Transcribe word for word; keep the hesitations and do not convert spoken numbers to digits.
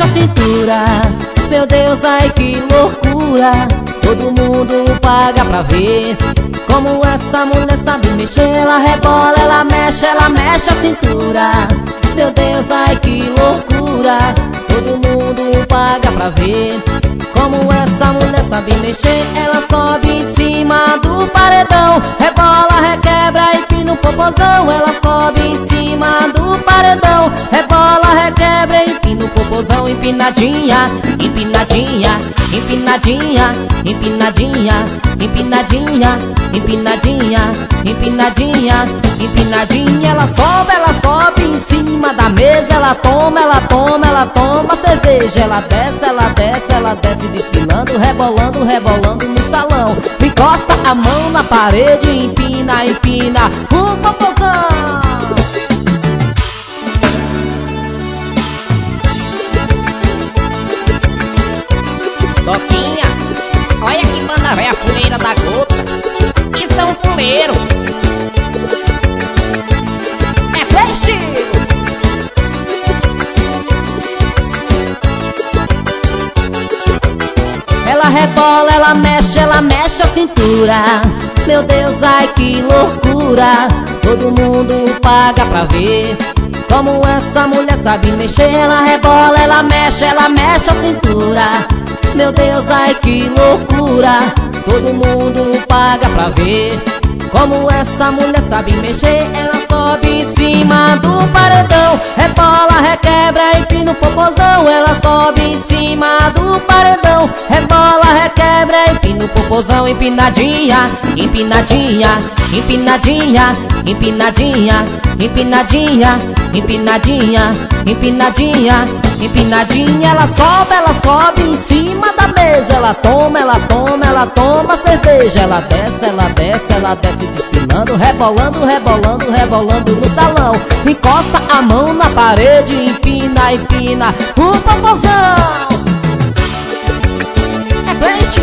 mexe a cintura. Meu Deus, ai que loucura. Todo mundo paga pra ver como essa mulher sabe mexer. Ela rebola, ela mexe, ela mexe a cintura. Meu Deus, ai que loucura. Todo mundo paga pra ver como essa mulher sabe mexer. Ela sobe em cima do paredão, rebola, requebra, empina o popozão. Ela sobe em cima do paredão, rebola, requebra, empina o popozão. Empinadinha, empinadinha, empinadinha, empinadinha, empinadinha, empinadinha, empinadinha, empinadinha. Ela sobe, ela sobe em cima da mesa. Ela toma, ela toma, ela toma cerveja. Ela desce, ela desce, ela desce desfilando, rebolando, rebolando no salão. Encosta a mão na parede, empina, empina o popozão. Toquinha, olha que banda véia, a fuleira da gota. Isso é um fuleiro. É flash. Ela rebola, ela mexe, ela mexe a cintura. Meu Deus, ai que loucura. Todo mundo paga pra ver como essa mulher sabe mexer. Ela rebola, ela mexe, ela mexe a cintura. Meu Deus, ai que loucura. Todo mundo paga pra ver como essa mulher sabe mexer. Ela sobe em cima do paredão, rebola, requebra, empina o popozão. Ela sobe em cima do paredão, rebola, requebra, empina o popozão. Empinadinha, empinadinha, empinadinha, empinadinha, empinadinha, empinadinha, empinadinha, empinadinha. Ela sobe, ela sobe em cima da mesa. Ela toma, ela toma, ela toma cerveja. Ela desce, ela desce, ela desce desfilando, rebolando, rebolando, rebolando no salão. Encosta a mão na parede, empina, empina o popozão. É flash.